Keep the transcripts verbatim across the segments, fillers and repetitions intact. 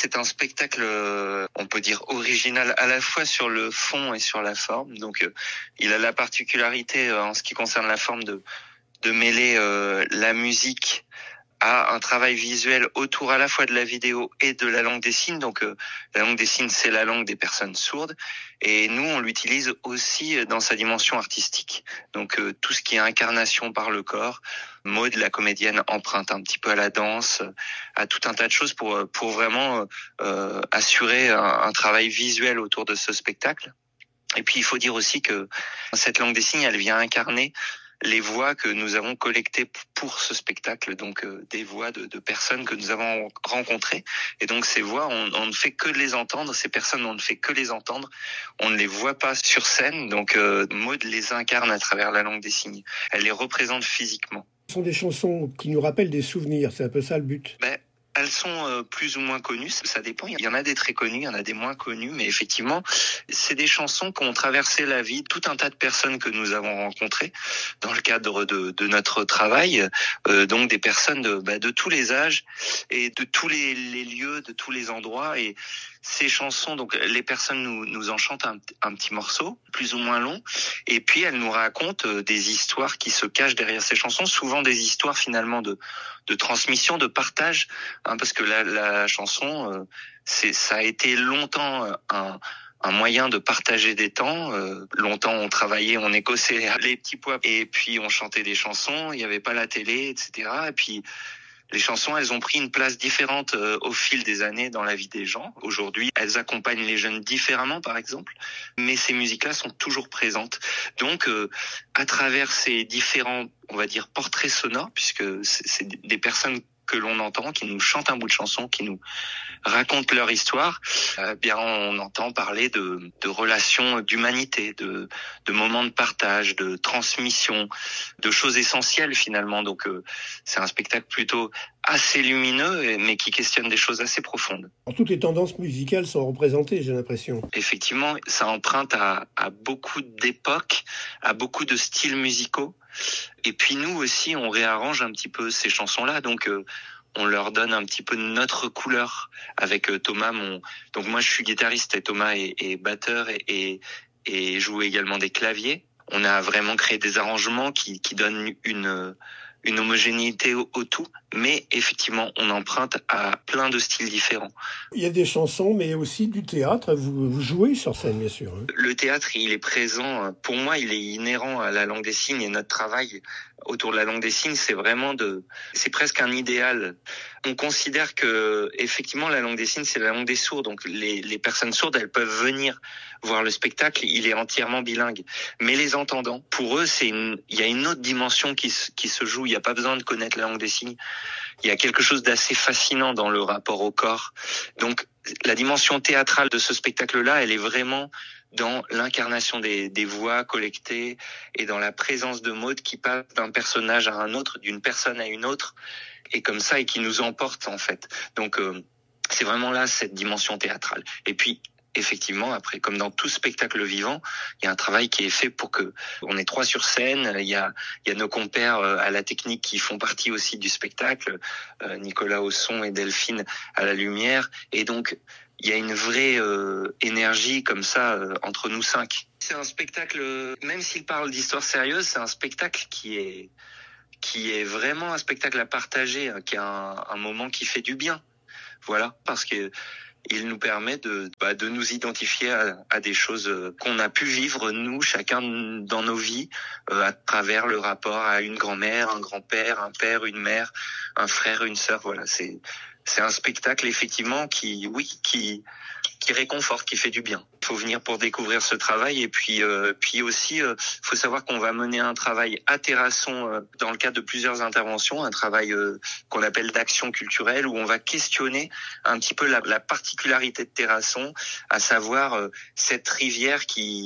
c'est un spectacle, euh, on peut dire original à la fois sur le fond et sur la forme. Donc, euh, il a la particularité euh, en ce qui concerne la forme de de mêler euh, la musique à un travail visuel autour à la fois de la vidéo et de la langue des signes. Donc euh, la langue des signes, c'est la langue des personnes sourdes, et nous on l'utilise aussi dans sa dimension artistique. Donc euh, tout ce qui est incarnation par le corps, Maud, la comédienne, emprunte un petit peu à la danse, à tout un tas de choses pour pour vraiment euh, assurer un, un travail visuel autour de ce spectacle. Et puis il faut dire aussi que cette langue des signes, elle vient incarner les voix que nous avons collectées pour ce spectacle, donc euh, des voix de, de personnes que nous avons rencontrées. Et donc ces voix, on, on ne fait que les entendre, ces personnes, on ne fait que les entendre, on ne les voit pas sur scène. Donc euh, Maud les incarne à travers la langue des signes, elle les représente physiquement. Ce sont des chansons qui nous rappellent des souvenirs, c'est un peu ça le but. Ben, elles sont euh, plus ou moins connues, ça dépend. Il y en a des très connues, il y en a des moins connues, mais effectivement, c'est des chansons qui ont traversé la vie de tout un tas de personnes que nous avons rencontrées dans le cadre de, de notre travail. Euh, donc des personnes de, bah, de tous les âges et de tous les, les lieux, de tous les endroits. Et ces chansons, donc les personnes nous, nous en chantent un, un petit morceau, plus ou moins long, et puis elles nous racontent euh, des histoires qui se cachent derrière ces chansons, souvent des histoires finalement de, de transmission, de partage, hein, parce que la, la chanson, euh, c'est, ça a été longtemps un, un moyen de partager des temps. Euh, longtemps on travaillait, on écossait les petits pois, et puis on chantait des chansons, il n'y avait pas la télé, et cetera. Et puis les chansons, elles ont pris une place différente euh, au fil des années dans la vie des gens. Aujourd'hui, elles accompagnent les jeunes différemment, par exemple, mais ces musiques-là sont toujours présentes. Donc, euh, à travers ces différents, on va dire, portraits sonores, puisque c'est, c'est des personnes que l'on entend, qui nous chantent un bout de chanson, qui nous racontent leur histoire, euh, bien on entend parler de, de relations d'humanité, de, de moments de partage, de transmission, de choses essentielles finalement. Donc euh, c'est un spectacle plutôt assez lumineux, mais qui questionne des choses assez profondes. Alors, toutes les tendances musicales sont représentées, j'ai l'impression. Effectivement, ça emprunte à, à beaucoup d'époques, à beaucoup de styles musicaux. Et puis nous aussi, on réarrange un petit peu ces chansons-là, donc euh, on leur donne un petit peu notre couleur. Avec euh, Thomas, mon donc moi je suis guitariste et Thomas est, est batteur et, et, et joue également des claviers. On a vraiment créé des arrangements qui, qui donnent une une homogénéité au, au tout, mais effectivement, on emprunte à plein de styles différents. Il y a des chansons, mais aussi du théâtre. Vous, vous jouez sur scène, bien sûr. Hein. Le théâtre, il est présent. Pour moi, il est inhérent à la langue des signes, et notre travail autour de la langue des signes, c'est vraiment de, c'est presque un idéal. On considère que, effectivement, la langue des signes, c'est la langue des sourds. Donc, les, les personnes sourdes, elles peuvent venir voir le spectacle. Il est entièrement bilingue. Mais les entendants, pour eux, c'est une, il y a une autre dimension qui se, qui se joue. Il n'y a pas besoin de connaître la langue des signes. Il y a quelque chose d'assez fascinant dans le rapport au corps. Donc, la dimension théâtrale de ce spectacle-là, elle est vraiment dans l'incarnation des, des voix collectées et dans la présence de Maud qui passe d'un personnage à un autre, d'une personne à une autre, et comme ça, et qui nous emporte en fait. Donc, euh, c'est vraiment là cette dimension théâtrale. Et puis, effectivement, après, comme dans tout spectacle vivant, il y a un travail qui est fait pour que on est trois sur scène. Il y a, il y a nos compères à la technique qui font partie aussi du spectacle, euh, Nicolas au son et Delphine à la lumière. Et donc, il y a une vraie euh, énergie comme ça euh, entre nous cinq. C'est un spectacle, euh, même s'il parle d'histoire sérieuse, c'est un spectacle qui est qui est vraiment un spectacle à partager, hein, qui est un, un moment qui fait du bien. Voilà, parce que il nous permet de, bah, de nous identifier à, à des choses qu'on a pu vivre, nous, chacun dans nos vies, euh, à travers le rapport à une grand-mère, un grand-père, un père, une mère, un frère, une sœur. Voilà, c'est, c'est un spectacle, effectivement, qui, oui, qui, qui réconforte, qui fait du bien. Il faut venir pour découvrir ce travail, et puis, euh, puis aussi, euh, faut savoir qu'on va mener un travail à Terrasson euh, dans le cadre de plusieurs interventions, un travail euh, qu'on appelle d'action culturelle, où on va questionner un petit peu la, la particularité de Terrasson, à savoir euh, cette rivière qui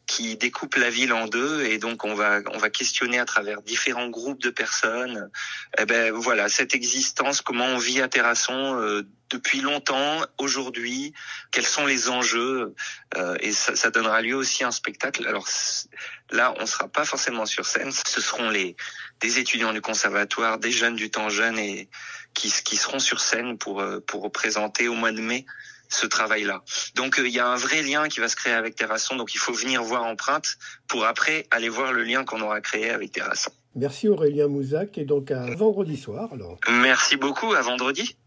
qui découpe la ville en deux, et donc on va on va questionner à travers différents groupes de personnes. Eh ben voilà, cette existence, comment on vit à Terrasson euh, depuis longtemps, aujourd'hui, quels sont les enjeux, euh, et ça, ça donnera lieu aussi à un spectacle. Alors là, on sera pas forcément sur scène, ce seront les des étudiants du conservatoire, des jeunes du temps jeune, et qui qui seront sur scène pour pour représenter au mois de mai ce travail-là. Donc il euh, y a un vrai lien qui va se créer avec Terrasson, donc il faut venir voir Empreinte pour après aller voir le lien qu'on aura créé avec Terrasson. Merci Aurélien Mouzac, et donc à vendredi soir alors. Merci beaucoup, à vendredi.